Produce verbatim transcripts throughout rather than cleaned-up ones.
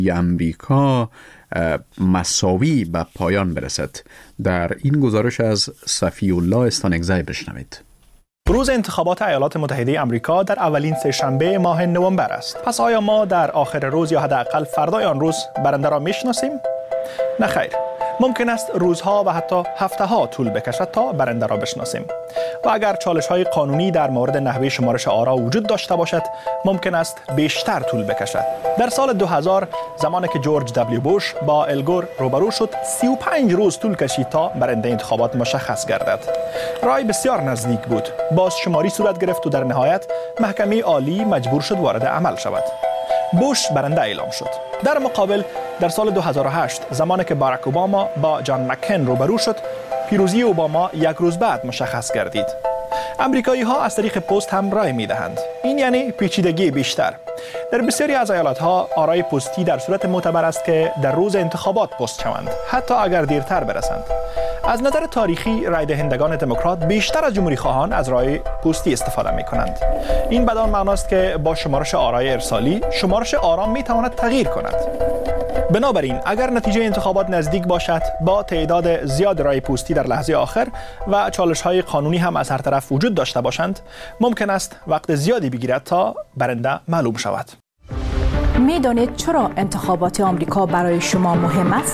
امریکا مساوی به پایان برسد. در این گزارش از صفی الله استانگزی بشنوید. روز انتخابات ایالات متحده آمریکا در اولین سه‌شنبه ماه نوامبر است. پس آیا ما در آخر روز یا حداقل فردای آن روز برنده را میشناسیم؟ نه خیر. ممکن است روزها و حتی هفته‌ها طول بکشد تا برنده را بشناسیم. و اگر چالش‌های قانونی در مورد نحوه شمارش آرا وجود داشته باشد، ممکن است بیشتر طول بکشد. در سال دو هزار زمانی که جورج دبلیو بوش با الگور روبرو شد، سی و پنج روز طول کشید تا برنده انتخابات مشخص گردد. رای بسیار نزدیک بود. باز شماری صورت گرفت و در نهایت محکمه عالی مجبور شد وارد عمل شود. بوش برنده اعلام شد. در مقابل در سال دو هزار و هشت زمانی که باراک اوباما با جان مکین روبرو شد، پیروزی اوباما یک روز بعد مشخص گردید. امریکایی ها از طریق پست هم رای می دهند. این یعنی پیچیدگی بیشتر. در بسیاری از ایالت ها آرای پستی در صورت معتبر است که در روز انتخابات پست شوند، حتی اگر دیرتر برسند. از نظر تاریخی رای دهندگان دموکرات بیشتر از جمهوری خواهان از رای پستی استفاده می کنند. این بدان معناست که با شمارش آرای ارسالی شمارش آرا می تواند تغییر کند. بنابراین اگر نتیجه انتخابات نزدیک باشد، با تعداد زیاد رای پستی در لحظه آخر و چالش‌های قانونی هم از هر طرف وجود داشته باشند، ممکن است وقت زیادی بگیرد تا برنده معلوم شود. می‌دانید چرا انتخابات آمریکا برای شما مهم است؟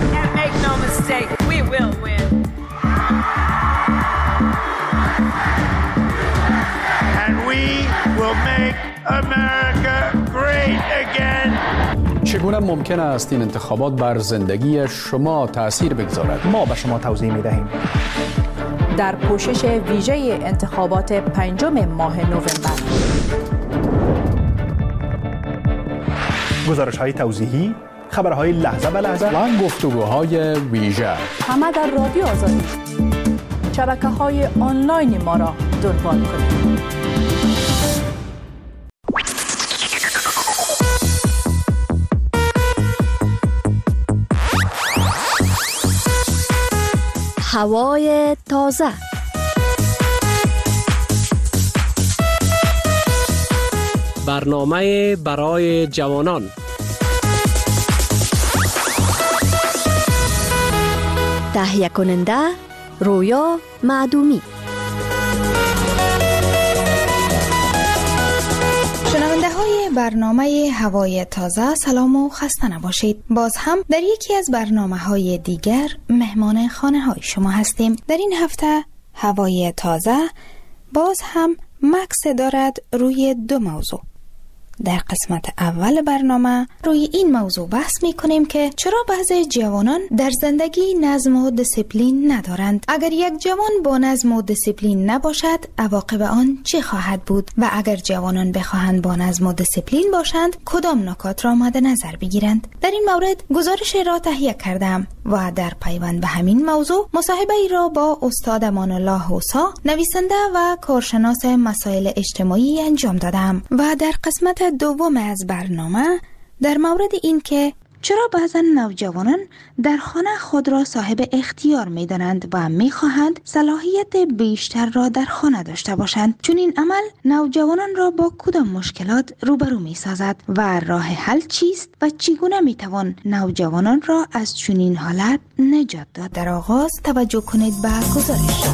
چگونه ممکن است این انتخابات بر زندگی شما تأثیر بگذارد؟ ما به شما توضیح می‌دهیم. در پوشش ویژه انتخابات پنجم ماه نوامبر، گزارش‌های توضیحی، خبرهای لحظه به لحظه و گفتگوهای ویژه، همه در رادیو آزادی. شبکه‌های آنلاین ما را دنبال کنید. هوای تازه، برنامه برای جوانان، تهیه کننده رویا معدومی. شنونده های برنامه هوای تازه، سلام و خسته نباشید. باز هم در یکی از برنامه های دیگر مهمان خانه های شما هستیم. در این هفته هوای تازه باز هم مکس دارد روی دو موضوع. در قسمت اول برنامه روی این موضوع بحث می کنیم که چرا بعضی جوانان در زندگی نظم و دیسیپلین ندارند. اگر یک جوان با نظم و دیسیپلین نباشد، عواقب آن چه خواهد بود؟ و اگر جوانان بخواهند با نظم و دیسیپلین باشند، کدام نکات را مد نظر بگیرند؟ در این مورد گزارش را تهیه کردم و در پیوند به همین موضوع مصاحبه ای را با استاد امان الله حوسا، نویسنده و کارشناس مسائل اجتماعی انجام دادم. و در قسمت دوم از برنامه در مورد این که چرا بعضا نوجوانان در خانه خود را صاحب اختیار می دانند و می خواهند صلاحیت بیشتر را در خانه داشته باشند، چون این عمل نوجوانان را با کدام مشکلات روبرو می سازد و راه حل چیست و چگونه می توان نوجوانان را از چنین حالت نجات داد؟ در آغاز توجه کنید به گزارش.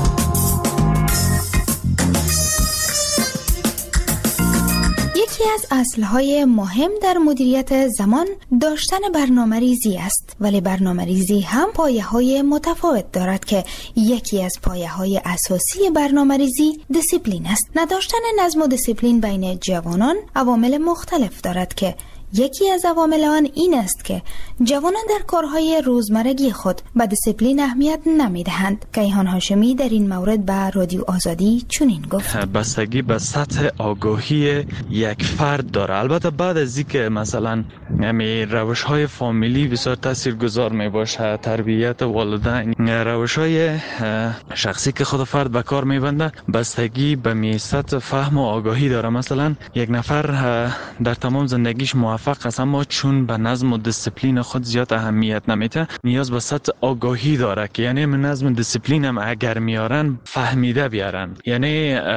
یکی از اصلهای مهم در مدیریت زمان داشتن برنامه ریزی است، ولی برنامه ریزی هم پایه های متفاوت دارد که یکی از پایه های اساسی برنامه ریزی دیسیپلین است. نداشتن نظم و دیسیپلین بین جوانان عوامل مختلف دارد که یکی از عوامل آن این است که جوانان در کارهای روزمرگی خود به دیسیپلین اهمیت نمیدهند. کیهان هاشمی در این مورد به رادیو آزادی چنین گفت: بستگی به سطح آگاهی یک فرد داره. البته بعد از اینکه مثلا همین روش‌های فامیلی بسیار تاثیرگذار می باشه، تربیت والدین، روش‌های شخصی که خود فرد به کار میبنده، بستگی به می سطح فهم و آگاهی داره. مثلا یک نفر در تمام زندگیش موفق است، اما چون به نظم و دیسیپلین خود زیاد اهمیت نمیده، نیاز به سطح آگاهی داره که یعنی من نظم و دیسیپلین هم اگر میارن فهمیده بیارن. یعنی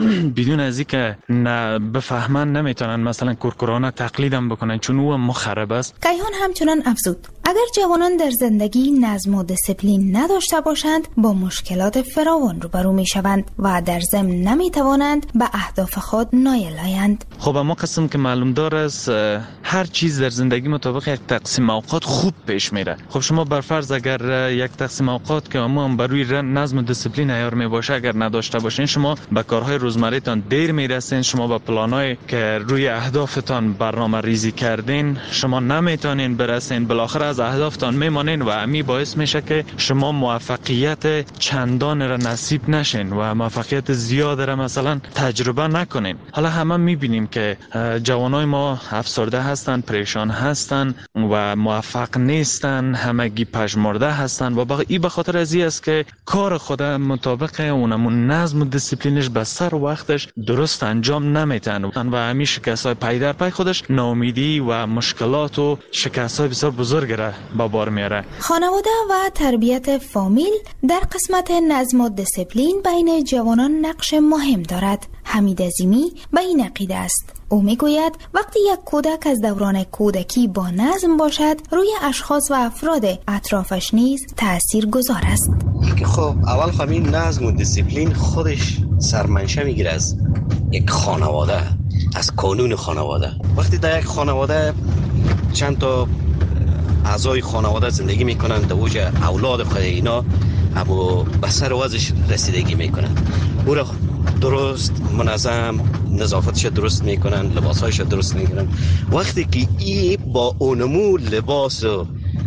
بدون از اینکه نه بفهمن نمیتونن مثلا کورکورانه تقلیدم بکنن چون او مخرب است. کیهان همچنان افزود اگر جوانان در زندگی نظم و دیسیپلین نداشته باشند با مشکلات فراوان روبرو میشوند و در ضمن نمیتوانند به اهداف خود نایل آیند. خب اما قسم که معلوم دار است هر چیز در زندگی مطابق یک تقسیم اوقات خوب پیش میره. خب شما بر فرض اگر یک تقسیم اوقات که اما هم بروی نظم و دیسیپلین عیار می باشه اگر نداشته باشین شما به کارهای روزمره تان دیر میرسین، شما به پلانای که روی اهدافتان برنامه ریزی کردین شما نمیتونین برسین، بالاخره از اهدافتان میمانین و امی باعث میشه که شما موفقیت چندان را نصیب نشین و موفقیت زیاد را مثلا تجربه نکنین. حالا همه میبینیم که جوانای ما افسرده هستن، پریشان هستن و موفق نیستن، همگی پژمرده هستن و این به خاطر از این است که کار خود مطابق اونمون نظم و دیسیپلینش به سر وقتش درست انجام نمیتن و همین شکست‌های پی در پی خودش ناامیدی و مشکلات و شکست‌های بسیار بزرگ را به بار میاره. خانواده و تربیت فامیل در قسمت نظم و دیسیپلین بین جوانان نقش مهم دارد. حمید عظیمی به این عقیده است. او میگوید وقتی یک کودک از دوران کودکی با نظم باشد روی اشخاص و افراد اطرافش نیز تأثیر گذار است. خب اول خمین نظم و دیسیپلین خودش سرمنشه میگیره از یک خانواده، از قانون خانواده. وقتی در یک خانواده چند تا اعضای خانواده زندگی میکنن در اوج اولاد خود اینا اما به سر وضعش رسیدگی میکنن، او را درست منظم نظافتش درست میکنن، لباسهایش درست میکنن. وقتی که ای با اونمو لباس و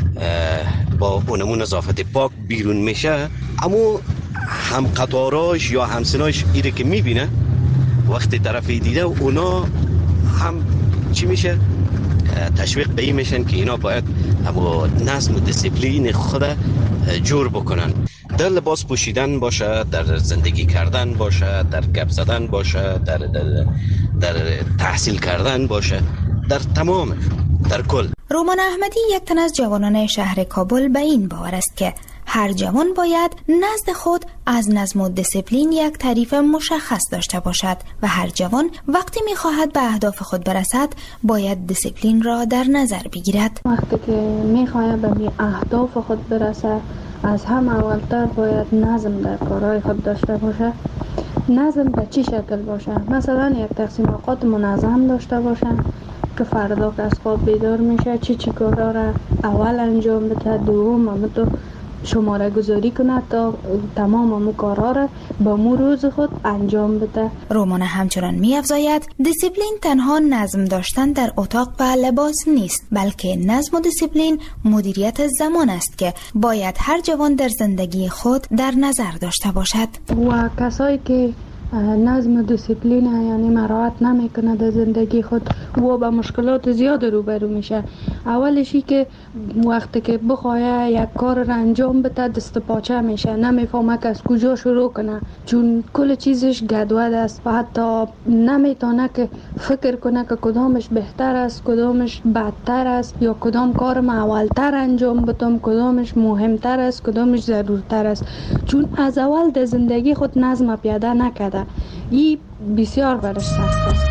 با اونمو نظافت پاک بیرون میشه اما هم قطاراش یا همسناش ایره که میبینه وقتی طرفی دیده اونا هم چی میشه تشویق به این میشن که اینا باید اما نظم و دیسیپلین خود جور بکنن. در لباس پوشیدن باشه، در زندگی کردن باشه، در گپ زدن باشه، در, در, در تحصیل کردن باشه، در تمام در کل. رومان احمدی یک تن از جوانان شهر کابل به این باور است که هر جوان باید نزد خود از نظم و دیسیپلین یک تعریف مشخص داشته باشد و هر جوان وقتی می‌خواهد به اهداف خود برسد باید دیسیپلین را در نظر بگیرد. وقتی که می‌خواهد به اهداف خود برسد از هم اولتر باید نظم در کارهای خود داشته باشه. نظم به چی شکل باشه؟ مثلا یک تقسیم اوقات منظم داشته باشه که فردا که از خواب بیدار میشه چی چی کارا را اول انجام بده، دوم هم تو شماره گذاری کنه تا تمام امو کارها را با مو روز خود انجام بده. رومان همچنان می افزاید دیسیپلین تنها نظم داشتن در اتاق و لباس نیست بلکه نظم و دیسیپلین مدیریت زمان است که باید هر جوان در زندگی خود در نظر داشته باشد. و کسایی که نظم و دیسیپلین یعنی مراعات نمیکنه در زندگی خود و با مشکلات زیاد روبرو میشه. اولشی که وقتی که بخواه یک کار را انجام بده دست پاچه میشه، نمیفهمه که از کجا شروع کنه چون کل چیزش گدود است و حتی نمیتونه که فکر کنه که کدامش بهتر است، کدامش بدتر است یا کدام کار ما اولتر انجام بدم، کدامش مهمتر است، کدامش ضرورتر است چون از اول در زندگی خود نظم پیاده نکرده. این بسیار برش سخت است.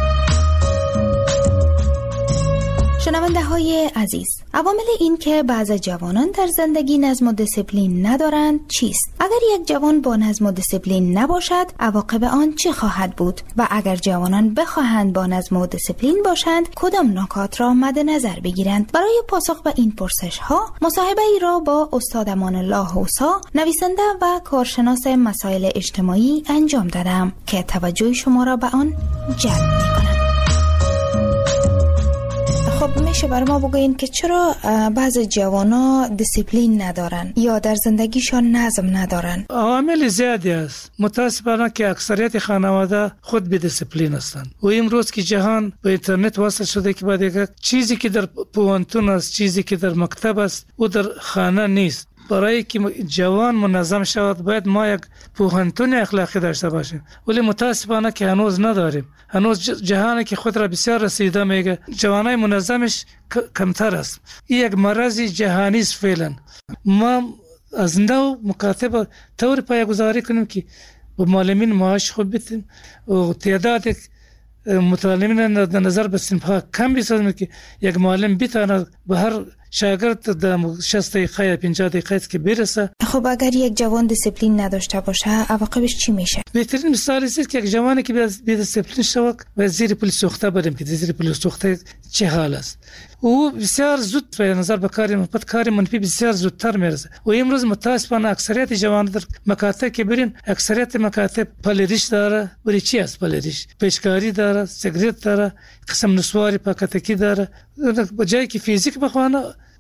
شنونده های عزیز، عوامل این که بعض جوانان در زندگی نظم و دیسیپلین ندارند چیست؟ اگر یک جوان با نظم و دیسیپلین نباشد عواقب آن چه خواهد بود؟ و اگر جوانان بخواهند با نظم و دیسیپلین باشند کدام نکات را مد نظر بگیرند؟ برای پاسخ به این پرسش ها مصاحبه ای را با استاد امان الله حوسا، نویسنده و کارشناس مسائل اجتماعی انجام دادم که توجه شما را به آن جلب می‌کند. خب میشه برای ما بگوین که چرا بعض جوانا دیسیپلین ندارن یا در زندگیشان نظم ندارن؟ عوامل زیادی است. متاسفانه که اکثریت خانواده خود بی دیسیپلین هستند و امروز که جهان به اینترنت وصل شده که بعد یک چیزی که در پوهنتون است، چیزی که در مکتب است او در خانه نیست. برای که جوان منظم شود باید ما یک پوهنتون اخلاقی داشته باشیم ولی متاسفانه که هنوز نداریم. هنوز جهانی که خود را بسیار رسیده میگه جوانای منظمش کمتر است. این یک مرض جهانی است فعلا. ما از نو مکاتبه طور پایه‌گذاری کنیم که و معلمین معاش خوب بدیم و تعداد متعلمین در نظر به صنف‌ها کم بسازیم که یک معلم بتواند به هر شاگرد در شصت دقیقه یا پنجاه دقیقه که برسه. خب اگر یک جوان دیسپلین نداشته باشه عواقبش چی میشه؟ بهترین مثال است که یک جوانی که بی دیسپلین شود و زیر پل سوخته بریم که زیر پل سوخته چه حال است. او بسیار زود به نظر به کار مثبت کار منفی بسیار زودتر میرسه. و امروز متاسفانه اکثریت جوانان در مکاتب که برین اکثریت مکاتب پلریش داره. ولی چی است پلریش؟ پیشکاری داره، سیگریت داره، قسم نسواری پاکتکی داره. بجای که فیزیک بخوانه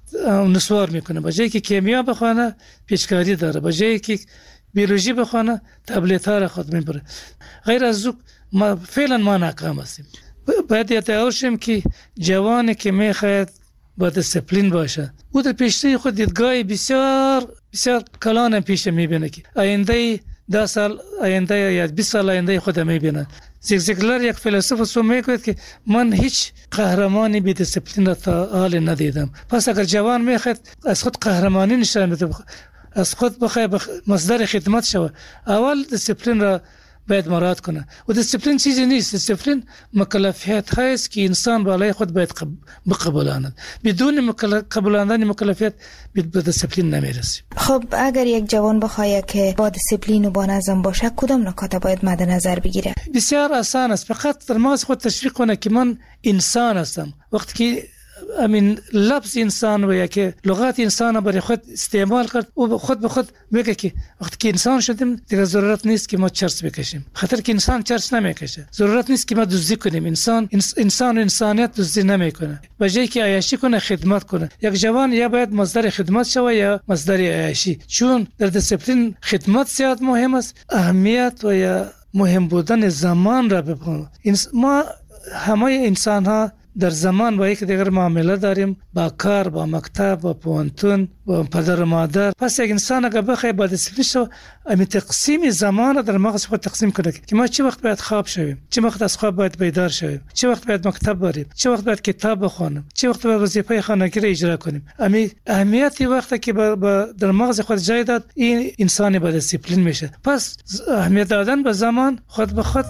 نسوار میکنه، بجای که کیمیا بخوانه پیشکاری داره، بجای که بیولوژی بخوانه تبلیت ها را خود میبره. غیر از او ما فعلا ما ناکام هستیم. باید یادآور شیم که جوانی که میخواهد با دیسپلین باشه او در پیشروی خود دیدگاه بسیار بسیار کلان پیش میبینه که آینده ده سال آینده یا بیست سال آینده خود میبینه. زیگزیگلر یک فیلسوف سو میگوید که من هیچ قهرمانی بی دیسپلین را تا حال ندیدم. پس اگر جوان میخواد از خود قهرمانی نشان بده، از خود بخواد مصدر خدمت شود، اول دیسپلین را باید مراعات کنه. و دیسپلین چیزی نیست. دیسپلین مکلفیت هست که انسان بالای خود باید بقبولاند. بدون قبولاندن مکلفیت به دیسپلین نمیرسیم. خب اگر یک جوان بخواد که با دیسپلین و با نظم باشه کدام نکات باید مد نظر بگیره؟ بسیار آسان است. فقط در مغز خود تشویق کنه که من انسان هستم. وقتی که امین لفظ انسان و یا که لغات انسان برای خود استعمال کرد و خود به خود میگه که وقتی که انسان شدیم دیگه ضرورت نیست که ما چرس بکشیم. خاطر که انسان چرس نمیکشه. ضرورت نیست که ما دزدی کنیم. انسان انسان و انسانیت دزدی نمیکنه. بجای که عیاشی کنه خدمت کنه. یک جوان یا باید مصدر خدمت شود یا مصدر عیاشی. چون در دیسپلین خدمت زیاد مهم است. اهمیت و یا مهم بودن زمان را بپنه. ما همه انسان ها در زمان با یک دیگر معامله داریم، با کار، با مکتب، با پوانتون، با پدر و مادر. پس یک انسان اگر بخواد با دیسپلین شو امی تقسیم زمان در مغز خود تقسیم کنه که ما چه وقت باید خواب شویم، چه وقت از خواب باید بیدار شویم، چه وقت باید مکتب بریم، چه وقت باید کتاب بخونیم، چه وقت باید وظیفه خانگی را اجرا کنیم. امی اهمیتی وقتی که با, با در مغز خود جای داد این انسان با دیسپلین میشه. پس اهمیت دادن به زمان خود به خود.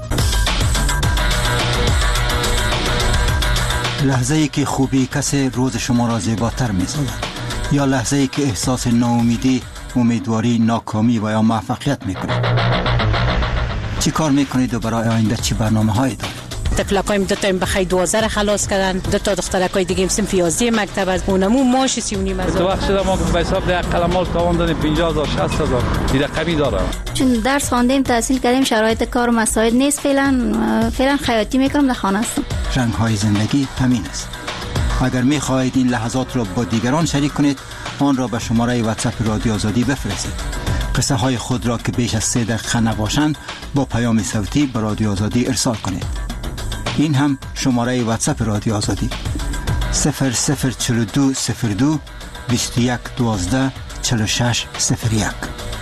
لحظه ای که خوبی کسی روز شما را زیباتر می سازد یا لحظه ای که احساس ناامیدی، امیدواری، ناکامی و یا موفقیت می کنید. چی کار می کنید و برای آینده چی برنامه هایی دارید؟ تفلقایم دو تا بخیر دوازده را خلاص کردن، دو تا دخترکای دیگه صنف یازده مکتب از اونمو ماش سی و نیم هزار. تو وقت شده ما به حساب ده قلمال تاوان دادیم پنجاه هزار شصت هزار دیگه کمی داره. چون درس خواندیم تحصیل کردیم شرایط کار و مساعد نیست. فعلا فعلا خیاطی میکنم در خانه هستم. رنگ های زندگی همین است. اگر می خواهید این لحظات را با دیگران شریک کنید آن را به شماره واتساپ رادیو آزادی بفرستید. قصه های خود را که بیش از سه دقیقه نباشند با پیام صوتی به رادیو آزادی ارسال کنید. این هم شماره واتساپ رادیو آزادی صفر صفر چهل و دو صفر دو بیست و یک دوازده چهل و شش صفر یک.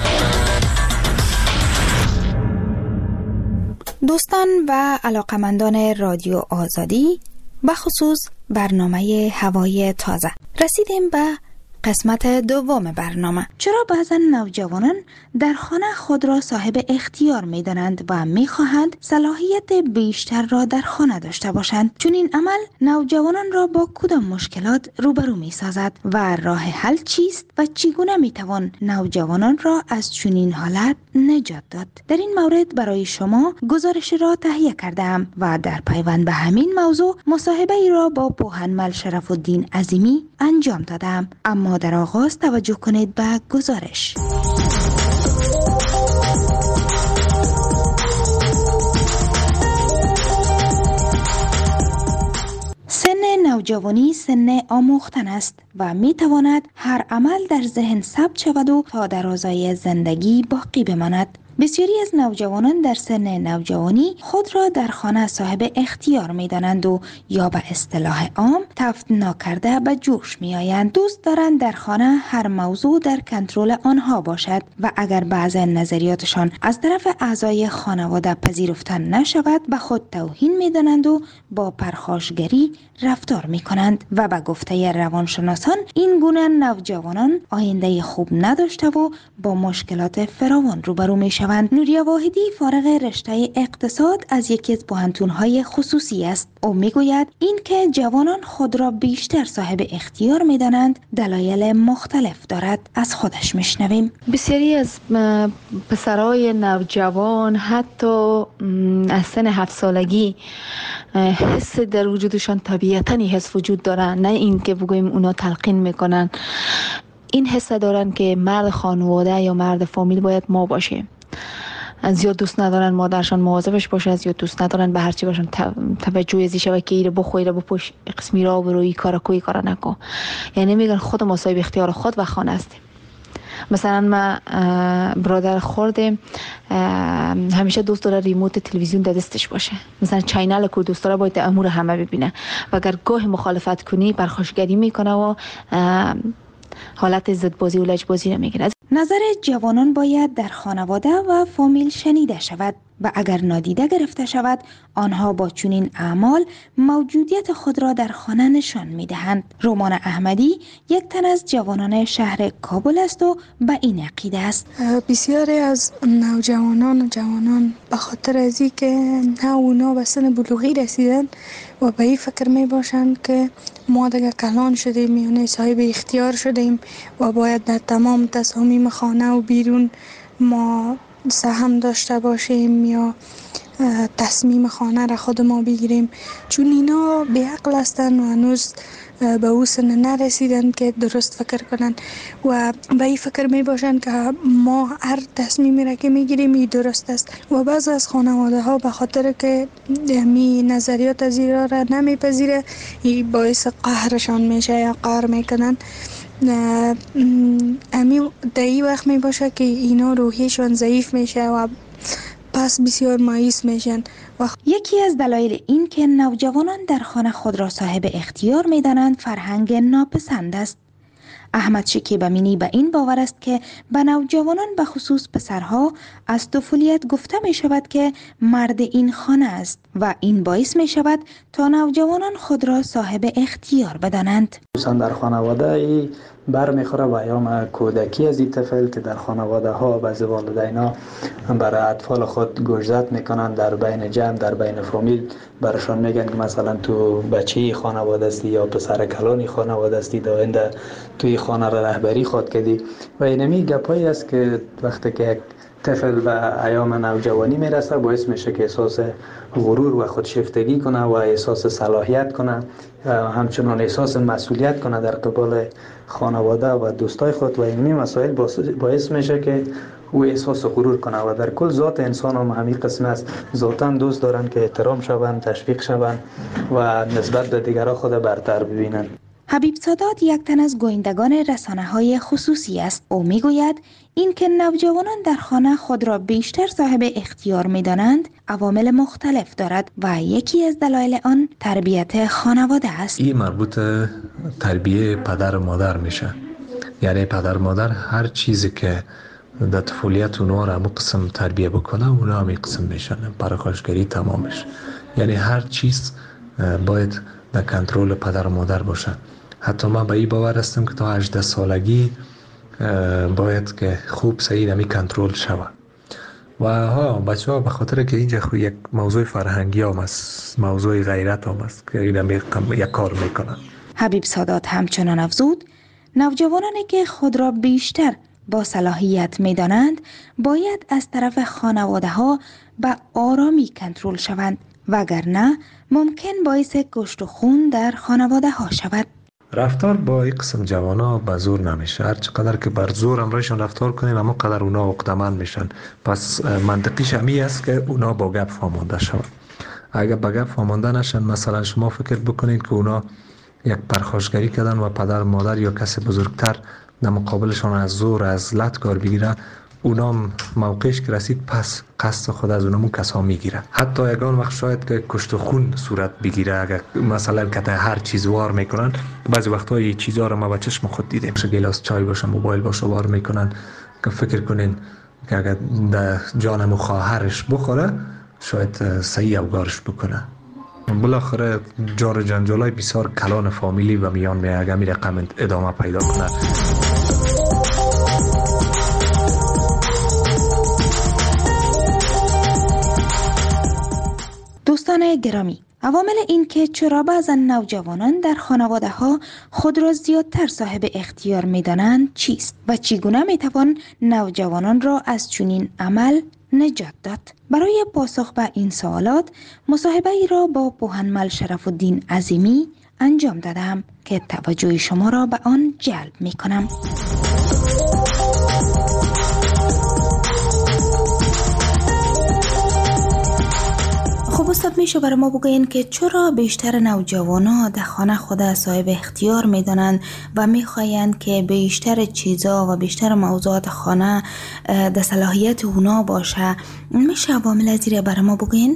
دوستان و علاقمندان رادیو آزادی، بخصوص برنامه هوای تازه، رسیدیم به قسمت دوم برنامه. چرا بعضا نوجوانان در خانه خود را صاحب اختیار می دانند و می خواهند صلاحیت بیشتر را در خانه داشته باشند؟ چون این عمل نوجوانان را با کدام مشکلات روبرو می سازد و راه حل چیست و چگونه می توان نوجوانان را از چنین حالت نجات داد؟ در این مورد برای شما گزارش را تهیه کردم و در پیوند به همین موضوع مصاحبه ای را با پوهنمل شرف الدین عظیمی انجام دادم. اما در آغاز توجه کنید به گزارش. سن نوجوانی سن آموختن است و می تواند هر عمل در ذهن ثبت شود و تا درازای زندگی باقی بماند. بسیاری از نوجوانان در سن نوجوانی خود را در خانه صاحب اختیار می دانند و یا به اصطلاح عام تفت ناکرده به جوش می آیند. دوست دارند در خانه هر موضوع در کنترل آنها باشد و اگر بعض نظریاتشان از طرف اعضای خانواده پذیرفته نشود به خود توهین می دانند و با پرخاشگری رفتار می کنند و به گفته روانشناسان این گونه نوجوانان آینده خوب نداشته و با مشکلات فراوان روبرو می شوند. شوند. نوریا واحدی فارغ رشته اقتصاد از یکی از پوهنتون‌های خصوصی است. او میگوید این که جوانان خود را بیشتر صاحب اختیار می‌دانند دلایل مختلف دارد. از خودش میشنویم. بسیاری از پسرای نوجوان حتی از سن هفت سالگی حس در وجودشان طبیعتاً حس وجود دارن، نه این که بگوییم اونا تلقین میکنن. این حس دارن که مرد خانواده یا مرد فامیل باید ما باشه. از زیاد دوست ندارن مادرشان مواظبش باشه، از زیاد دوست ندارن به هر چی باشن توجه ازی شوه که ایره بخو ایره بپوش قسمی را بروی کارا کوی کارا نکن. یعنی میگن خود ما صاحب اختیار خود و خانه هستیم. مثلا ما برادر خورده همیشه دوست داره ریموت تلویزیون در دستش باشه، مثلا چینل کو دوست داره باید امور همه ببینه و اگر گاه مخالفت کنی پرخاشگری میکنه و حالت ضدبازی و لجبازی نمیگیره. نظر جوانان باید در خانواده و فامیل شنیده شود و اگر نادیده گرفته شود آنها با چنین اعمال موجودیت خود را در خانه نشان میدهند. رومان احمدی یک تن از جوانان شهر کابل است و به این عقیده است. بسیاری از نوجوانان و جوانان به خاطر از اینکه نه اونا به سن بلوغی رسیدن و به این فکر می باشند که ما دیگه کلان شدیم، یعنی صاحب اختیار شدیم و باید در تمام تصامیم خانه و بیرون ما سهم داشته باشیم یا تصمیم خانه را خود ما بگیریم، چون اینا بی عقل هستن و هنوز به او سن نرسیدن که درست فکر کنن و به این فکر می باشن که ما هر تصمیمی را که می گیریم این درست است و بعض از خانواده ها به خاطر که می نظریات از این را نمی پذیره این باعث قهرشان میشه یا قهر میکنن. امی در این وقت می باشه که اینا روحیشان ضعیف میشه و پس بسیار مایوس میشن. یکی از دلایل این که نوجوانان در خانه خود را صاحب اختیار میدانند فرهنگ ناپسند است. احمد شکیب امینی به این باور است که به نوجوانان به خصوص پسرها از طفولیت گفته می شود که مرد این خانه است و این باعث می شود تا نوجوانان خود را صاحب اختیار بدانند. خصوصا در خانواده بر میخوره و ایام کودکی از این طفل که در خانواده ها بعضی والدینا برای اطفال خود گوشزد میکنن، در بین جمع در بین فامیل برشان میگن که مثلا تو بچه خانواده استی یا پسر کلانی خانواده استی، داینده توی خانه را رهبری خود کردی و اینمی گپایی است که وقتی که یک طفل به ایام نوجوانی میرسه باعث میشه که احساس غرور و خودشیفتگی کنه و احساس صلاحیت کنه، همچنان احساس مسئولیت کنه در قبال خانواده و دوستای خود و اینمی مسائل باعث میشه که او احساس غرور کنه و در کل ذات انسان هم همین قسم است. ذاتاً دوست دارن که احترام شوند، تشویق شوند و نسبت به دیگران خود برتر ببینن. حبیب سادات یک تن از گویندگان رسانه‌های خصوصی است. او میگوید این که نوجوانان در خانه خود را بیشتر صاحب اختیار می‌دانند عوامل مختلف دارد و یکی از دلایل آن تربیت خانواده است. این مربوط تربیت پدر و مادر میشه. یعنی پدر و مادر هر چیزی که در طفولیت اونها را همون قسم تربیه بکنه اونا همین قسم میشن، پرخاشگری تمامش. یعنی هر چیز باید در کنترل پدر و مادر باشه. حتی من به این باور هستم که تا هجده سالگی باید که خوب صحیح نمی کنترل شود و ها بچه ها به خاطر که اینجا خود یک موضوع فرهنگی هم است، موضوع غیرت هم است که این یک کار میکنن. حبیب سادات همچنان افزود نوجوانانی که خود را بیشتر با صلاحیت میدانند باید از طرف خانواده ها به آرامی کنترل شوند وگرنه ممکن باعث گشت و خون در خانواده ها شود. رفتار با این قسم جوانا به زور نمیشه. هر چقدر که بر زور امرایشان رفتار کنیم اما قدر اونا عقده‌مند میشن. پس منطقیش همی است که اونا با گپ فهمانده شون. اگر با گپ فهمانده نشن، مثلا شما فکر بکنید که اونا یک پرخاشگری کردن و پدر مادر یا کسی بزرگتر در مقابلشان از زور از لط کار بگیره، اونا موقعش که رسید پس قصد خود از اونمون کسا میگیره. حتی یگان وقت شاید که کشت و خون صورت بگیره اگر مثلا که هر چیز وار میکنن. بعضی وقتا این چیزها رو ما با چشم خود دیدیم، گلاس چای باشه موبایل باشه وار میکنن که فکر کنین که اگر در جانم و خواهرش بخوره شاید صحیح اوگارش بکنه. بالاخره جار جنجالای بسیار کلان فامیلی و میان می اگر می رقم ادامه پیدا کنه. دوستان گرامی، عوامل این که چرا بعضا نوجوانان در خانواده ها خود را زیادتر صاحب اختیار می دانند چیست و چگونه می توان نوجوانان را از چنین عمل نجات داد؟ برای پاسخ به این سوالات مصاحبه ای را با پوهنمل شرف الدین عظیمی انجام دادم که توجه شما را به آن جلب می کنم. خب استاد، میشه برای ما بگوین که چرا بیشتر نوجوانا در خانه خود صاحب اختیار میدانند و میخواین که بیشتر چیزا و بیشتر موضوعات خانه در صلاحیت اونا باشه؟ میشه عوامل زیر برای ما بگوین؟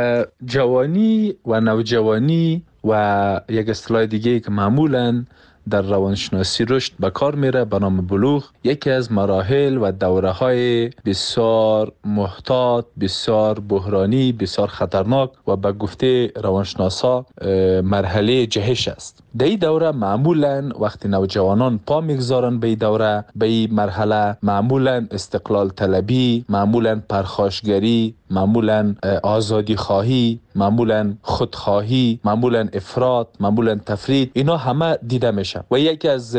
جوانی و نوجوانی و یک اصطلاح دیگه که معمولاً در روانشناسی رشد به کار میره به نام بلوغ، یکی از مراحل و دوره های بسیار محتاط، بسیار بحرانی، بسیار خطرناک و به گفته روانشناسا مرحله جهش است. در این دوره معمولا وقتی نوجوانان پا میگذارن به این دوره، به این مرحله، معمولا استقلال طلبی، معمولا پرخاشگری، معمولا آزادی خواهی، معمولا خودخواهی، معمولا افراط، معمولا تفرید، اینا همه دیده میشه و یکی از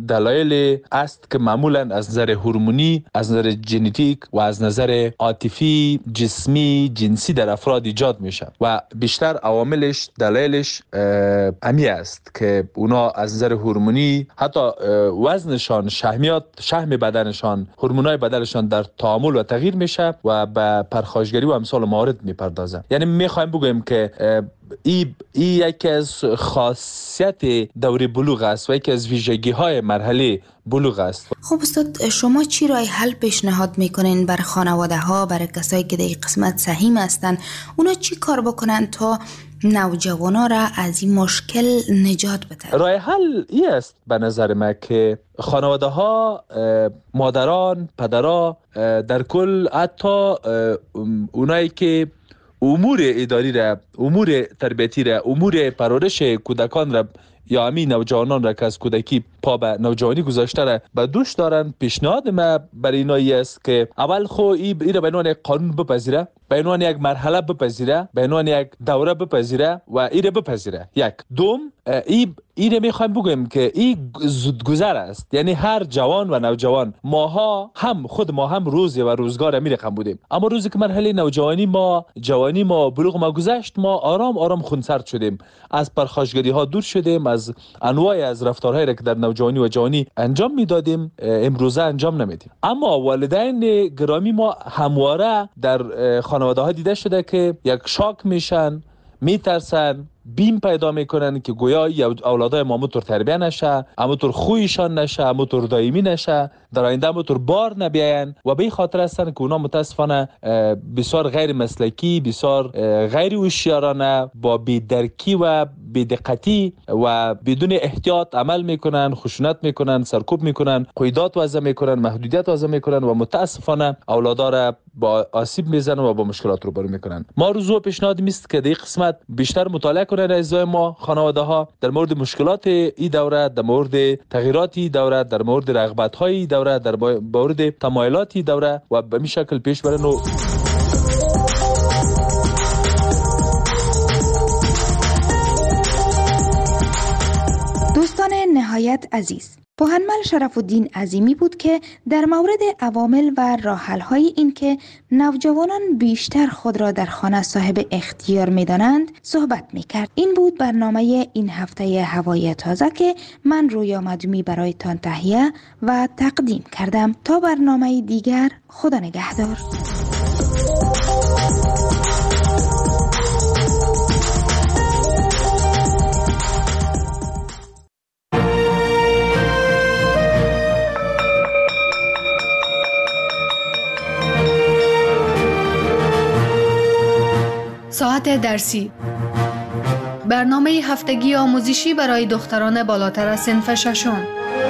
دلایل است که معمولا از نظر هورمونی، از نظر ژنتیک و از نظر عاطفی، جسمی، جنسی در افراد ایجاد میشه و بیشتر عواملش، دلایلش امی است که اونا از نظر هورمونی حتی وزنشان، شحمیات، شحم بدنشان، هورمونای بدنشان در تعامل و تغییر میشه و به پرخاشگری و امثال موارد میپردازن. یعنی میخوایم بگویم که ای, ای یکی از خاصیت دوره بلوغ است و یکی از ویژگی های مرحله بلوغ است. خب استاد، شما چی راه حل پیشنهاد میکنین برای خانواده ها، برای کسایی که در این قسمت سهیم هستن؟ اونا چی کار بکنن تا نوجوانا را از این مشکل نجات بدن؟ راه حل این است به نظر من که خانواده ها، مادران، پدرها، در کل حتی اونایی که امور اداری را، امور تربیتی را، امور پرورش کودکان را یا همین نوجوانان را که از کودکی پا به نوجوانی گذاشته را به دوش دارن، پیشنهاد ما برای اینایی است که اول خو این را به عنوان یک قانون بپذیره، به عنوان یک مرحله بپذیره، به عنوان یک دوره بپذیره و این را بپذیره. یک دوم، این این را میخوایم بگویم که این زودگذر است. یعنی هر جوان و نوجوان، ماها هم خود ما هم روزی و روزگار می رقم بودیم، اما روزی که مرحله نوجوانی ما، جوانی ما، بلوغ ما گذشت، ما آرام آرام خونسرد شدیم، از پرخاشگری ها دور شدیم، از انواع از رفتارهایی را که در نوجوانی و جوانی انجام میدادیم امروزه انجام نمیدیم. اما والدین گرامی ما همواره در خانواده ها دیده شده که یک شاک میشن، میترسن، بیم پیدا میکنن که گویا اولادای ما همونطور تربیه نشه، همونطور خویشان نشه، همونطور دائمی نشه، در آینده همونطور بار نبیاین و به این خاطر هستن که اونا متاسفانه بسیار غیر مسلکی، بسیار غیر هوشیارانه، با بی‌درکی و بی‌دقتی و بدون احتیاط عمل میکنن، خشونت میکنن، سرکوب میکنن، قیودات وضع میکنن، محدودیت وضع میکنن و متاسفانه اولادا را با آسیب میزنن و با مشکلات روبرو میکنن. ما روزو پیشنهاد میست که در این قسمت بیشتر مطالعه کنن اعضای ما، خانواده ها، در مورد مشکلات این دوره، در مورد تغییرات این دوره، در مورد رغبت های این دوره، در مورد تمایلات این دوره و به این شکل پیش برن. و دوستان نهایت عزیز، پوهنمل شرف الدین عظیمی بود که در مورد عوامل و راه‌حل‌های این که نوجوانان بیشتر خود را در خانه صاحب اختیار می‌دانند صحبت می‌کرد. این بود برنامه این هفته هوای تازه که من رویا مدومی برایتان تهیه و تقدیم کردم. تا برنامه دیگر، خدا نگهدار. ساعت درسی، برنامه هفتگی آموزشی برای دختران بالاتر از صنف ششم.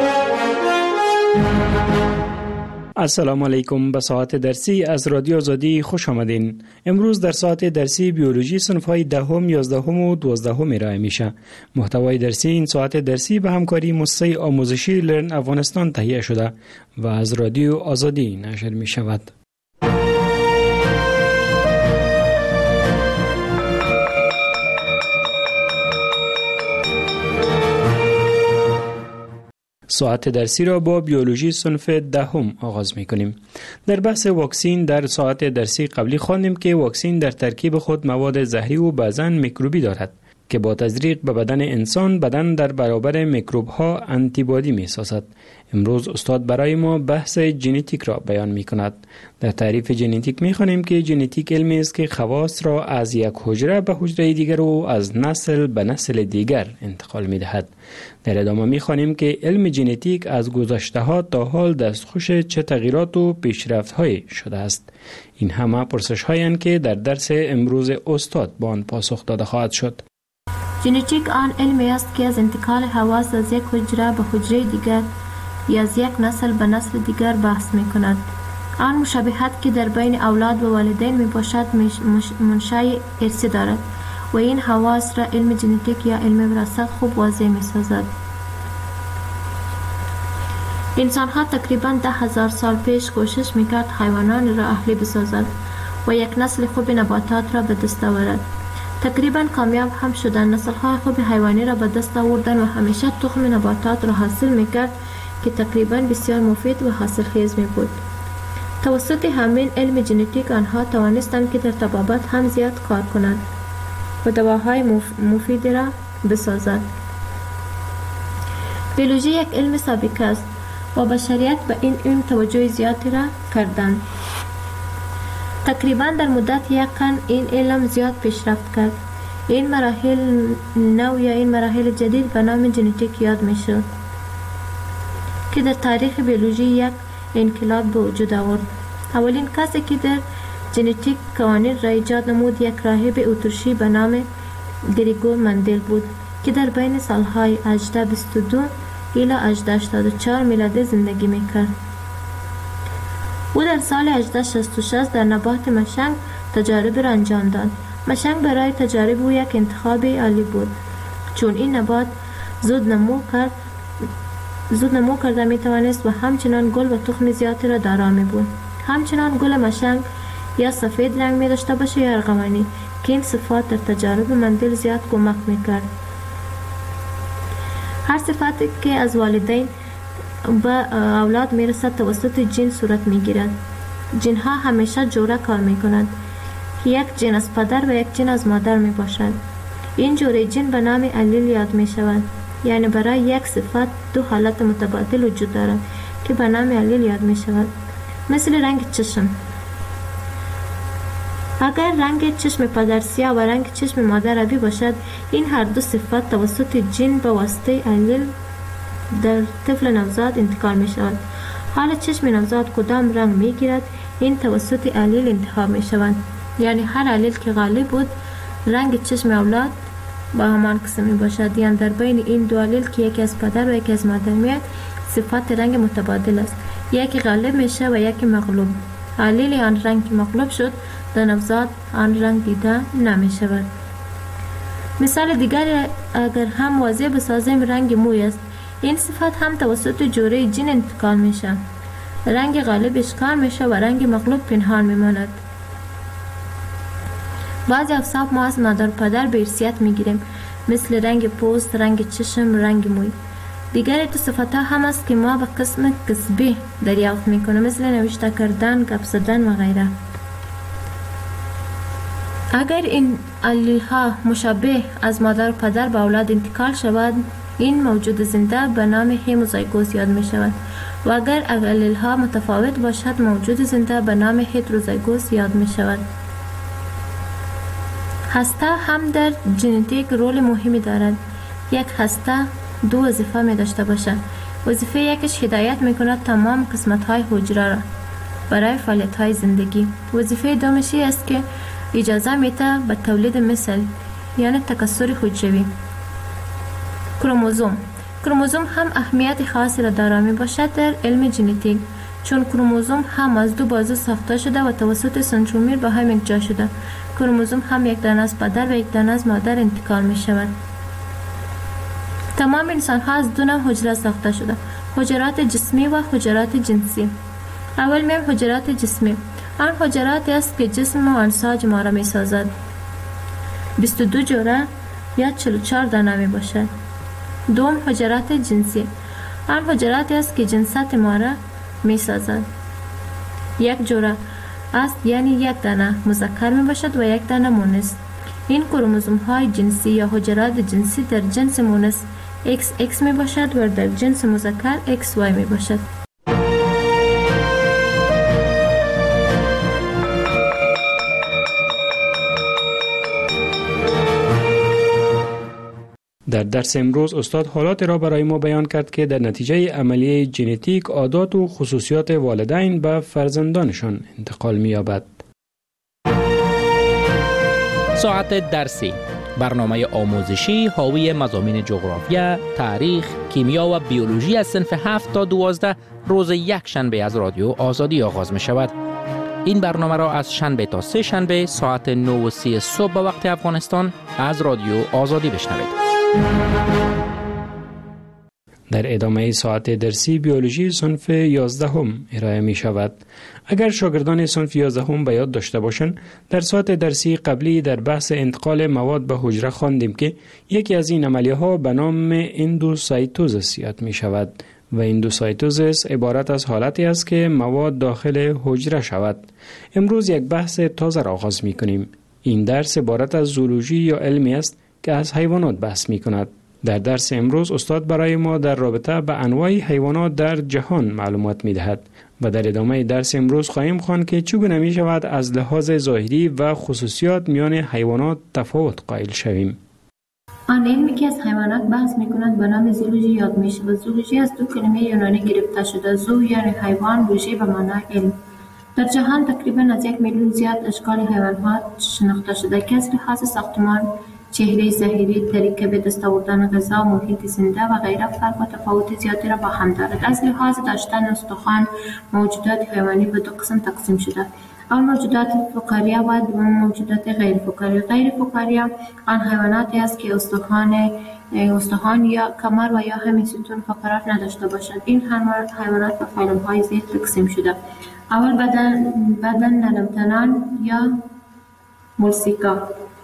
السلام علیکم. به ساعت درسی از رادیو آزادی خوش آمدین. امروز در ساعت درسی بیولوژی صنف‌های دهم، یازدهم و دوازدهم ارائه میشه. محتوای درسی این ساعت درسی به همکاری مؤسسه آموزشی لرن افغانستان تهیه شده و از رادیو آزادی نشر می شود. ساعت درسی را با بیولوژی صنف دهم آغاز می‌کنیم. در بحث واکسین در ساعت درسی قبلی خواندیم که واکسین در ترکیب خود مواد زهری و بعضاً میکروبی دارد که با تزریق به بدن انسان بدن در برابر میکروب ها آنتیبادی می سازد. امروز استاد برای ما بحث ژنتیک را بیان می کند. در تعریف ژنتیک می خوانیم که ژنتیک علمی است که خواص را از یک حجره به حجره دیگر و از نسل به نسل دیگر انتقال می دهد. در ادامه می خوانیم که علم ژنتیک از گذشته ها تا حال دستخوش چه تغییرات و پیشرفت های شده است. این همه پرسش هایند که در درس امروز استاد با آن پاسخ داده خواهد شد. ژنتیک آن علمی است که از انتقال حواس از یک حجره به حجره دیگر یا از یک نسل به نسل دیگر بحث می کند. آن مشابهت که در بین اولاد و والدین می باشد منشأ ارثی دارد و این حواس را علم ژنتیک یا علم وراثت خوب واضح می سازد. انسان ها تقریبا ده هزار سال پیش کوشش می کرد حیوانان را اهلی بسازد و یک نسل خوب نباتات را به دست آورد. تقریبا کامیاب هم شدن. نسل‌های خوب حیوانی را به دست آوردن و همیشه تخم نباتات را حاصل می‌کرد که تقریبا بسیار مفید و حاصلخیز می‌بود. توسط همین علم ژنتیک آنها توانستند که در طبابت هم زیاد کار کنند و دواهای مفید را بسازند. بیولوژی یک علم سابقه است و بشریت به این علم توجه زیادی را کردند. تقریبا در مدت یک قرن این علم زیاد پیشرفت کرد. این مراحل نو یا این مراحل جدید به نام ژنتیک یاد می شد که در تاریخ بیولوژی یک انقلاب به وجود آورد. اولین کسی که در ژنتیک قوانین را ایجاد نمود یک راهب اتریشی به نام گریگور مندل بود که در بین سالهای هزار و هشتصد و بیست و دو الی هزار و هشتصد و هشتاد و چهار میلادی زندگی می کرد. او در سال هزار و هشتصد و شصت و شش در نبات مشنگ تجارب را انجام داد. مشنگ برای تجارب او یک انتخاب عالی بود چون این نبات زود نمو کرد زود نمو کرده می توانست و همچنان گل و تخم زیادی را دارا می بود. همچنان گل مشنگ یا سفید رنگ می داشته باشه یا ارغوانی که این صفات در تجارب مندل زیاد کمک می کرد. هر صفاتی که از والدین به اولاد می رسد توسط جین صورت می گیرد. جین ها همیشه جوره کار می کنند. یک جین از پدر و یک جین از مادر می باشد. این جوره جین به نام الیل یاد می شود. یعنی برای یک صفت دو حالت متبادل وجود دارد که به نام الیل یاد می شود. مثل رنگ چشم. اگر رنگ چشم پدر سیاه و رنگ چشم مادر آبی باشد، این هر دو صفت توسط جین به واسطه الیل در طفل نوزاد انتقال می شود. حال چشم نوزاد کدام رنگ می گیرد، این توسط الیل انتخاب می شود. یعنی هر الیل که غالب بود رنگ چشم اولاد با همان قسم می باشد. یعنی در بین این دو الیل که یکی از پدر و یکی از مادر میاد صفت رنگ متبادل است، یکی غالب میشه و یکی مغلوب. الیل آن رنگ که مغلوب شد در نوزاد آن رنگ دیده نمی شود. مثال دیگر اگر هم واضح بسازیم رنگ موی است. این صفت هم توسط جوره جین انتقال میشه. رنگ غالب اشکال میشه و رنگ مغلوب پنهان میماند. بعضی اوصاف ما از مادر پدر به ارثیت میگیریم، مثل رنگ پوست، رنگ چشم، رنگ موی. دیگر دو صفت ها هم است که ما به قسم کسبی دریافت میکنیم، مثل نوشته کردن، گپ زدن و غیره. اگر این الیل ها مشابه از مادر و پدر به اولاد انتقال شود، این موجود زنده به نام هموزایگوس یاد می شود و اگر الیل ها متفاوت باشد، موجود زنده به نام هتروزایگوس یاد می شود. هسته هم در ژنتیک رول مهمی دارد. یک هسته دو وظیفه می داشته باشد. وظیفه یکش هدایت می کند تمام قسمت های حجره را برای فعالیت های زندگی. وظیفه دومش است که اجازه میده به تولید مثل، یعنی تکثر حجروی. کروموزوم کروموزوم هم اهمیت خاصی را دارا می باشد در علم ژنتیک، چون کروموزوم هم از دو بازو ساخته شده و توسط سنترومیر به هم یک جا شده. کروموزوم هم یک دانه از پدر و یک دانه از مادر انتقال می شود. تمام انسان ها از دو نوع حجره ساخته شده: حجرات جسمی و حجرات جنسی. اول میم حجرات جسمی. آن حجراتی است که جسم و انساج ما را می سازد. بیست و دو جوره یا چهل و چهار دانه می باشد. دوم حجرات جنسی. آن حجراتی است که جنسیت ما را می سازند. یک جوره است یعنی یک دانه مذکر می باشد و یک دانه مونس. این کروموزوم های جنسی یا حجرات جنسی در جنس مونس ایکس ایکس می باشد و در جنس مذکر ایکس وای می باشد. در درس امروز استاد حالات را برای ما بیان کرد که در نتیجه عملیه ژنتیک عادات و خصوصیات والدین به فرزندانشان انتقال می‌یابد. ساعت درسی، برنامه آموزشی حاوی مضامین جغرافیا، تاریخ، کیمیا و بیولوژی از صنف هفت تا دوازده روز یک شنبه از رادیو آزادی آغاز می شود. این برنامه را از شنبه تا سه شنبه ساعت نه و سی صبح به وقت افغانستان از رادیو آزادی بشنوید. در ادامه ساعت درسی بیولوژی صنف یازدهم ارائه می شود. اگر شاگردان صنف یازدهم به یاد داشته باشند، در ساعت درسی قبلی در بحث انتقال مواد به حجره خواندیم که یکی از این عملیه ها به نام اندوسایتوزیس یاد می شود و اندوسایتوزیس عبارت از حالتی است که مواد داخل حجره شود. امروز یک بحث تازه را آغاز می کنیم. این درس عبارت از زولوژی یا علمی است که از حیوانات بحث می کند. در درس امروز استاد برای ما در رابطه به انواع حیوانات در جهان معلومات می دهد و در ادامه درس امروز خواهیم خواند که چگونه می شود از لحاظ ظاهری و خصوصیات میان حیوانات تفاوت قائل شویم. آن علمی که از حیوانات بحث می کند به نام زولوژی یاد می شود. زولوژی از دو کلمه یونانی گرفته شده. زو یعنی حیوان، لوژی به معنای علم. در جهان تقریبا از یک میلیون زیاد اشکال حیوانات شناخته شده که از لحاظ ساختمان، چهره ظاهری، طریقه به دست آوردن غذا، محیط زنده و غیره فرق و تفاوت زیادی را با هم دارد. از لحاظ داشتن استخوان، موجودات حیوانی به دو قسم تقسیم شده. اول موجودات فقاریه و دوم موجودات غیر فقاریه. غیر فقاریه آن حیواناتی است که استخوان استخوان یا کمر و یا همین ستون فقرات نداشته باشد. این حیوانات به فیلم‌های زیر تقسیم شده. اول بدن بدن نرمتنان یا مولسیکا.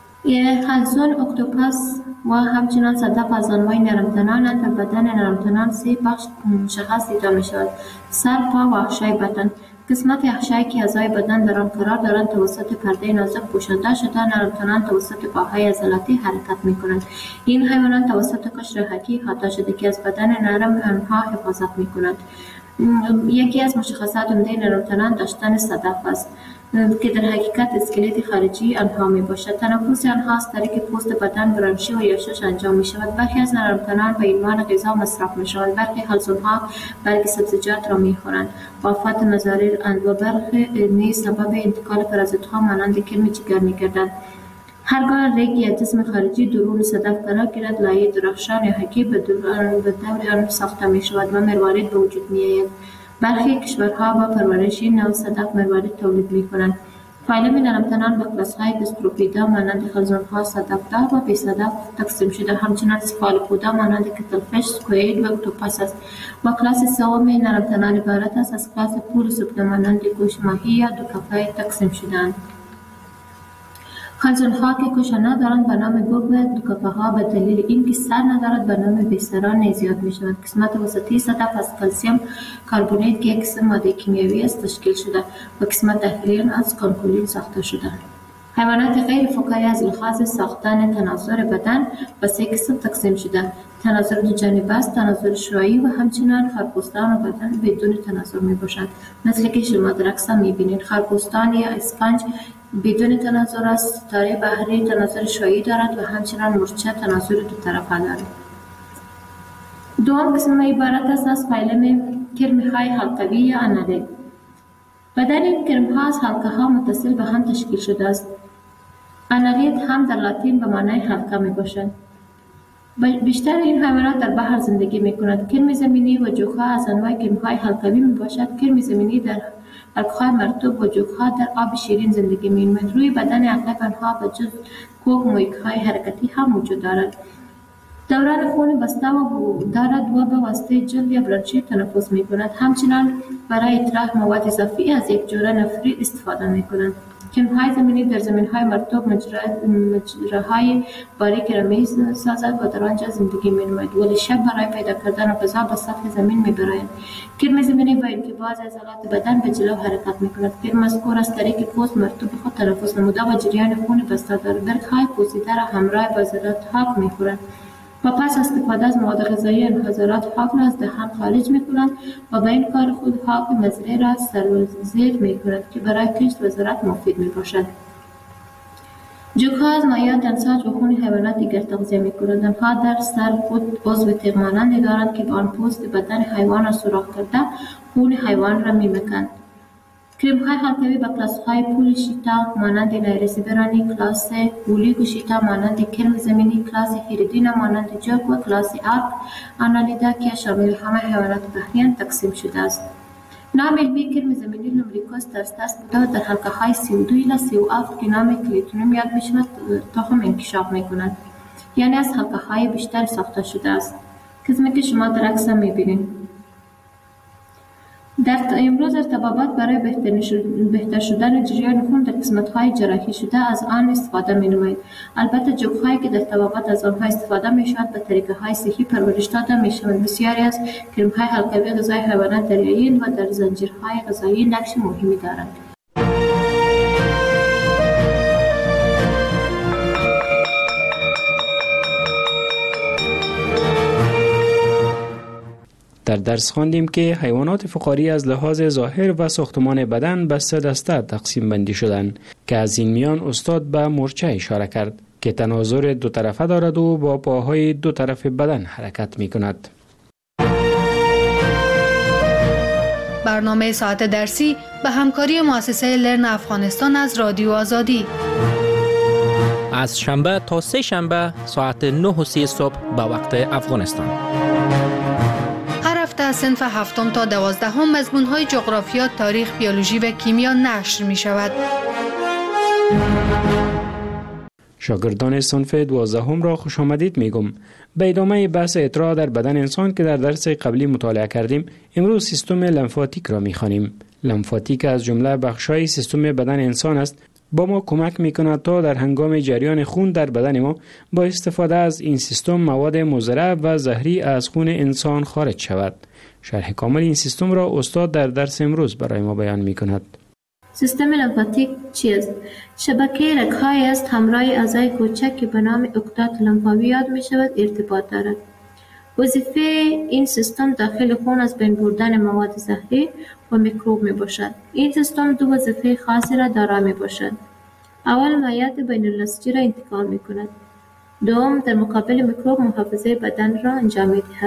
خلزون، اکتوپس و همچنان صدف از انواع نرمتنان. در بدن نرمتنان سه بخش مشخص دیده می شود: سر، پا و احشای بدن. قسمت احشایی که اعضای بدن در آن قرار دارند توسط پرده نازک پوشانده شده. نرمتنان توسط پاهای عضلاتی حرکت می کنند. این حیوانات توسط قشر حکی احاطه شده که از بدن نرم آنها حفاظت می کند. یکی از مشخصات عمده نرمتنان داشتن صدف است که در حقیقت اسکلت خارجی آنها می باشد. تنفس آنها از طریق پوست بدن، برانشی و یاشش انجام می شود. برخی از نرمتنان به عنوان غذا مصرف می شوند. برخی حلزونها برگ سبزیجات را می خورند. بافت مزارع اند و برخی نیز سبب انتقال پرازیت‌ها مانند کرم جگر می گردند. هرگاه ریگ یا جسم خارجی درون صدف قرار گیرد، لایه درخشان یا حکی به دور آن ساخته می شود و مروارید به وجود می آید. برخی کشورها با پرورش این نوع صدف مروارید تولید می کنند. فایلم نرمتنان به کلاس‌های گستروپیدا مانند خلزون‌ها، صدف‌دار و بی صدف تقسیم شده. همچنان سفالوپودا مانند کتلفش، سکوئید و اکتوپس است. و کلاس سوم نرمتنان عبارت است از کلاس پولوسوپدا مانند گوش ماهی یا دوکفه تقسیم شده‌اند. خلزون‌ها که کوشه ندارند به نام گوگ و دوکفه‌ها به دلیل اینکه سر ندارد به نام بیسران نیز یاد می‌شوند. قسمت وسطی صدف از کلسیم کربونیت که یک قسم ماده کیمیایی است تشکیل شده و قسمت داخلی از کانکولین ساخته شده. حیوانات غیر فقاری از لحاظ ساختن تناسر بدن به سه قسم تقسیم شده: تناسر دو جانبه است، تناسر شعاعی و همچنان خرپوستان و بدن بدون تناسر میباشد. مثل که شما در عکس میبینید خرپوستان یا اسفنج بدون تناسر است. ستاره بحری تناسر شعاعی دارد و همچنان مورچه تناسر دو طرفه دارد. دوم قسم عبارت است از فیلم کرم‌های حلقوی یا انالیل. بدن این کرم‌ها از حلقه‌ها متصل به هم تشکیل شده است. انالیت هم در لاتین به معنای حلقه می باشد. بیشتر این حیوانات در بحر زندگی می کند. کرم زمینی و جوخه از انواع کرم‌های حلقوی می باشد. کرم زمینی در حلقه‌های مرطوب و جوخه در آب شیرین زندگی می کند. روی بدن اغلب آنها به جز کوک مویک‌های حرکتی هم وجود دارد. دوران خون بسته و دارد و به واسطه جلد یا برانشی تنفس می کند. همچنان برای اطراح مواد اضافی از یک جوره نفری استفاده می کند. کرم‌های زمینی در زمین‌های مرطوب مجراهای باریک را می‌سازد و در آنجا زندگی می‌نماید، ولی شب برای پیدا کردن غذا به سطح زمین می‌برند. کرم زمینی با اینکه بعضی عضلات بدن به جلو حرکت می‌کند. کرم مذکور از طریق پوست مرطوب خود تنفس نموده و جریان خون بسته دارد. برگ‌های پوسیده را همراه با عضلات حاک می‌خورند و پس استفاده از مواد غذایی انحصارات حاک را از دهان خارج می‌کنند و با این کار خود حاک مزرعه را سرازیر می‌کند که برای کشت و زراعت مفید می‌باشد. جوک‌ها از مایعات دمساج و خون حیوانات دیگر تغذیه می‌کنند. آنها در سر خود عضو تیغ مانندی دارند که با آن پوست بدن حیوان را سوراخ کرده خون حیوان را می‌مکند. کرم‌های حلقوی با کلاس‌های پول شیتا مانند نایرسیبرانی، کلاس اولیگو شیتا مانند کرم زمینی، کلاس هیریدینا مانند جوک و کلاس آرک آنالیدا که شامل همه حیوانات بحریان تقسیم شده است. نام علمی کرم زمینی لومبریکوس ترستاس بوده و در حلقه‌های سی و دو الی سی و هفت که نام کلیتونوم یاد می‌شود تخم انکشاف می‌کند، یعنی از حلقه‌های بیشتر ساخته شده است. قسمی که شما در عکس می‌بینید. در امروز ارتباطات برای بهتر شدن جریان خون در قسمت‌های جراحی شده از آن استفاده می‌نمایید. البته جوک‌هایی که در طبابت از آنها استفاده می‌شود به طریقه‌های صحی پرورش داده می‌شوند. بسیاری از کرم‌های حلقوی غذای حیوانات دریایی و در زنجیرهای غذایی نقش مهمی دارند. در درس خواندیم که حیوانات فقاری از لحاظ ظاهر و ساختمان بدن به سه دسته تقسیم بندی شدند که از این میان استاد به مورچه اشاره کرد که تناظر دو طرفه دارد و با پاهای دو طرف بدن حرکت می کند. برنامه ساعت درسی به همکاری مؤسسه لرن افغانستان از رادیو آزادی از شنبه تا سه شنبه ساعت نه و سی صبح به وقت افغانستان. هفته صنف هفتم تا دوازدهم مضمون‌های جغرافیا، تاریخ، بیولوژی و کیمیا نشر می شود. شاگردان صنف دوازدهم را خوش آمدید میگم. به ادامه بحث اطراح در بدن انسان که در درس قبلی مطالعه کردیم، امروز سیستم لمفاتیک را می‌خوانیم. لمفاتیک از جمله بخش‌های سیستم بدن انسان است. با ما کمک می‌کند تا در هنگام جریان خون در بدن ما با استفاده از این سیستم مواد مضر و زهری از خون انسان خارج شود. شرح کامل این سیستم را استاد در درس امروز برای ما بیان می‌کند. سیستم لمفاتیک چیست؟ شبکه رگ‌هایی است همراه اعضای کوچک که به نام عقدات لمفاوی یاد می‌شود ارتباط دارد. وظیفه این سیستم داخل خون از بین بردن مواد زهری و میکروب میباشد. این سیستم دو وظیفه خاصی را دارا میباشد. اول مایعات بین النسجی را انتقال میکند. دوم در مقابل میکروب محافظه بدن را انجام میدهد.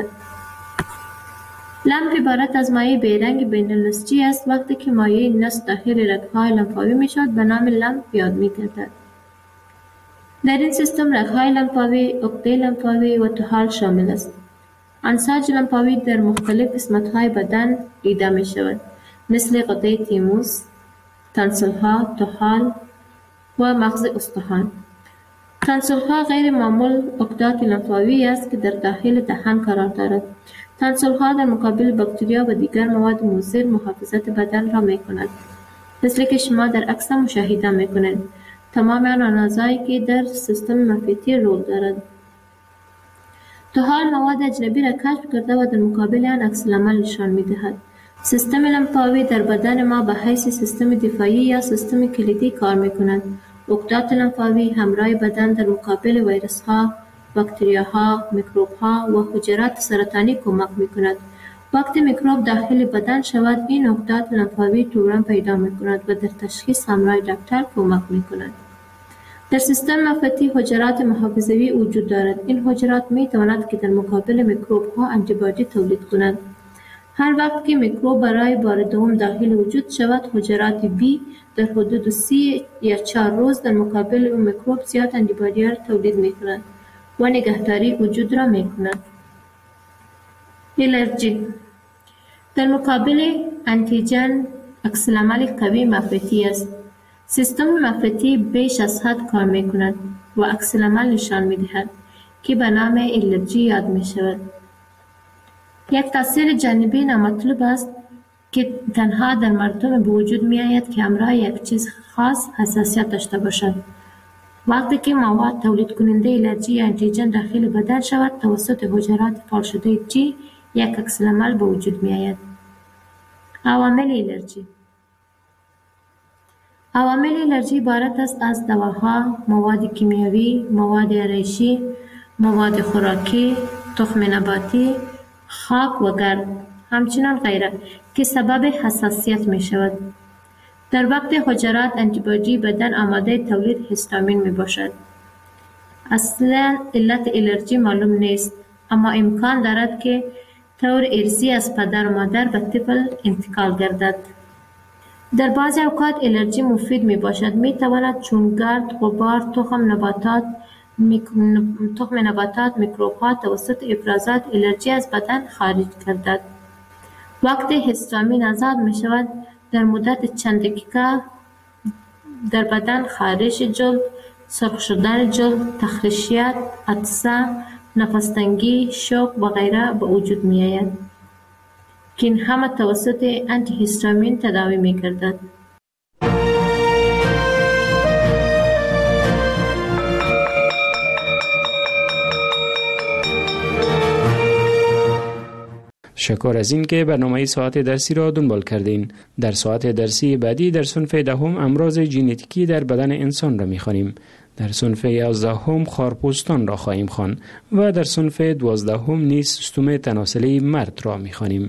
لمف عبارت از مایع بیرنگ بین النسجی است. وقتی که مایع نسج داخل رگ‌های لمفاوی میشود به نام لمف یاد میگردد. در این سیستم رگ‌های لمفاوی، عقده لمفاوی و طحال شامل است. انساج لمفاوی در مختلف قسمت‌های بدن دیده می‌شود، مثل غده تیموس، تانسل‌ها، طحال و مغز استخوان. تانسل‌ها غیر معمول عقدات لمفاوی است که در داخل دهان قرار دارد. تانسل‌ها در مقابل باکتریا و دیگر مواد مضر محافظت بدن را می‌کنند، مثل که شما در عکس مشاهده می‌کنید. تمام آن اعضایی که در سیستم لمفاتی رول دارد. طحال مواد اجنبی را کشف کرده و در مقابل آن عکس العمل نشان می‌دهد. سیستم لمفاوی در بدن ما به حیث سیستم دفاعی یا سیستم کلیدی کار می‌کند. عقدات لمفاوی همراه بدن در مقابل ویروس‌ها، باکتریاها، میکروب‌ها و حجرات سرطانی کمک می‌کند. وقتی میکروب داخل بدن شود، این عقدات لمفاوی تورم پیدا می‌کند و در تشخیص همراه دکتر کمک می‌کند. در سیستم لمفاتی حجرات محافظوی وجود دارد. این حجرات می‌توانند که در مقابل میکروب‌ها آنتیبادی تولید کنند. هر وقت که میکروب برای بار دوم داخل وجود شود، حجرات بی در حدود سی یا چهار روز در مقابل اون میکروب زیاد آنتیبادی را تولید می‌کنند و نگهداری وجود را می‌کنند. الرژی در مقابل انتیجن عکس‌العمل قوی مفرطی است. سیستم مفرطی بیش از حد کار می‌کند و عکس‌العمل نشان می‌دهد که به نام الرژی یاد می‌شود. یک تاثیر جانبی نامطلوب است که تنها در مردم به وجود می آید که همراه یک چیز خاص حساسیت داشته باشد. وقتی که مواد تولید کننده الرژی یا انتیجن داخل بدن شود توسط حجرات فعال شده جی یک عکس العمل به وجود می آید. عوامل الرژی عوامل الرژی عبارت است از دواها، مواد کیمیاوی، مواد آرایشی، مواد خوراکی، تخم نباتی، خاک و گرد، همچنان غیره که سبب حساسیت می شود. در وقت حجرات انتیبادی بدن آماده تولید هیستامین می باشد. اصلا علت الرژی معلوم نیست، اما امکان دارد که طور ارثی از پدر و مادر به طفل انتقال گردد. در بعضی اوقات الرژی مفید می باشد، می تواند چون گرد، غبار، تخم نباتات، میک... تخم نباتات، میکروب ها توسط افرازات الرژی از بدن خارج گردد. وقتی هیستامین آزاد می شود در مدت چند دقیقه در بدن خارش جلد، سرخ شدن جلد، تخریشیت، عطسه، نفس تنگی، شوک و غیره به وجود می آید که این همه توسط انتی هیستامین تداوی می گردد. شکر از این که برنامه ساعت درسی را دنبال کردین. در ساعت درسی بعدی در صنف دهم امراض ژنتیکی در بدن انسان را می‌خوانیم. در صنف یازدهم خارپوستان را خواهیم خوان و در صنف دوازدهم نیز سیستم تناسلی مرد را می‌خوانیم.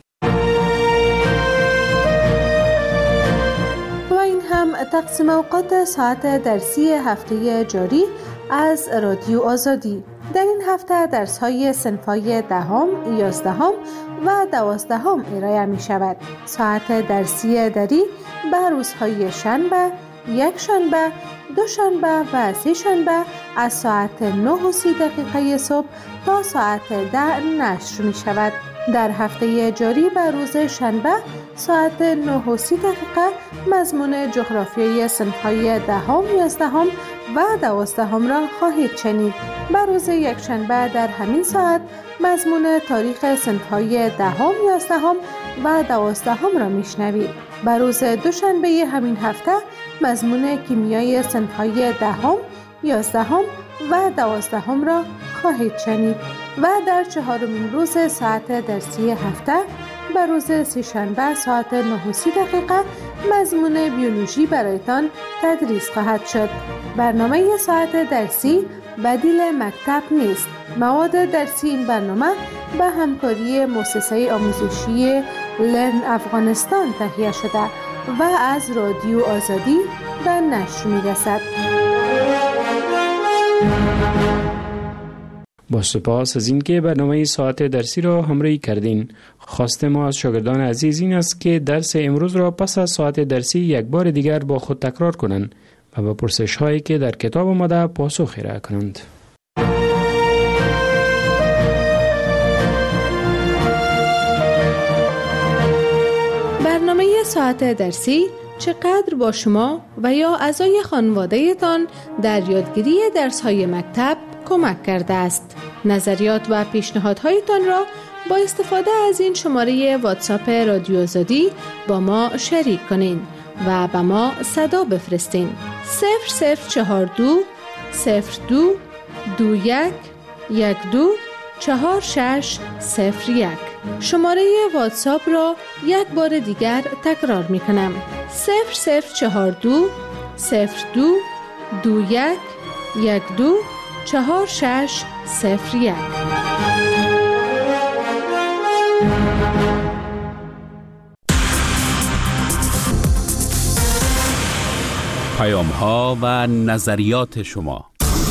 و این هم تقسیم اوقات ساعت درسی هفته جاری از رادیو آزادی. در این هفته درس‌های صنف‌های دهم، یازدهم و دوازدهم ارائه می شود. ساعت درسی دری به روزهای شنبه، یک شنبه، دو شنبه و سه شنبه از ساعت نه و سی دقیقه صبح تا ساعت ده نشر می شود. در هفته جاری به روز شنبه ساعت نه و سی دقیقه مضمون جغرافیای صنف‌های دهم، یازدهم و دوازدهم را خواهید شنید. به روز یکشنبه در همین ساعت مضمون تاریخ صنف‌های دهم، یازدهم و دوازدهم را میشنوید. به روز دوشنبه همین هفته مضمون کیمیای صنف‌های دهم، یازدهم و دوازدهم را خواهید شنید و در چهارمین روز ساعت درسی هفته به روز سه‌شنبه ساعت نه و سی دقیقه مضمون بیولوژی برایتان تدریس خواهد شد. برنامه ساعت درسی بدیل مکتب نیست. مواد درسی این برنامه به همکاری مؤسسه آموزشی لرن افغانستان تهیه شده و از رادیو آزادی به نشر می‌رسد. با سپاس از اینکه برنامه ساعت درسی را همراهی کردین. خواست ما از شاگردان عزیز این است که درس امروز را پس از ساعت درسی یک بار دیگر با خود تکرار کنند و به پرسش هایی که در کتاب آمده پاسخ ارائه کنند. برنامه ساعت درسی چقدر با شما و یا اعضای خانواده تان در یادگیری درس‌های مکتب کمک کرده است. نظریات و پیشنهادهایتان را با استفاده از این شماره واتساپ رادیو آزادی با ما شریک کنین و به ما صدا بفرستین. صفر صفر چهار دو صفر دو دو یک یک دو چهار شش صفر یک. شماره واتساپ را یک بار دیگر تکرار می کنم. صفر صفر چهار دو صفر دو دو یک یک دو چهار شش صفر یک. پیام ها و نظریات شما.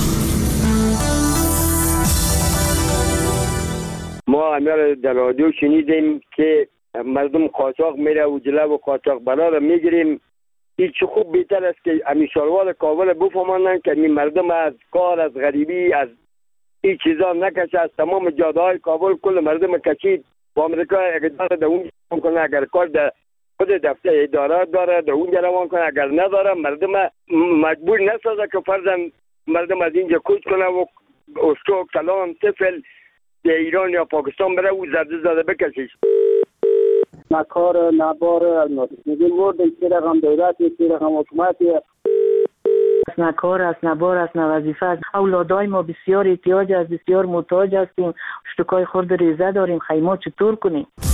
ما همه در رادیو شنیدیم که مردم قاچاق میره و جلو و قاچاق برا را میگیریم. این چه خوب بهتر است که امیشالوار کابل بفهمانن که این مردم از کار، از غریبی، از این چیزا نکشه. از تمام جاده های کابل کل مردم کشید و امریکا اقدار در اونجا کنه. اگر کار در خود دفتر اداره داره در اونجا روان کنه، اگر نداره مردم مجبور نسازه که فرضاً مردم از اینجا کوچ کنه و استو کلان طفل در ایران یا پاکستان بره و زرده زده بکشیش. نکار نبار میگیم ورد چه رقم دولت چه رقم حکومت است، نکار است، نبار است، نه وظیفه است. اولادای ما بسیار احتیاج است، بسیار محتاج هستیم. اشتکای خورد ریزه داریم، خیمه چطور کنیم؟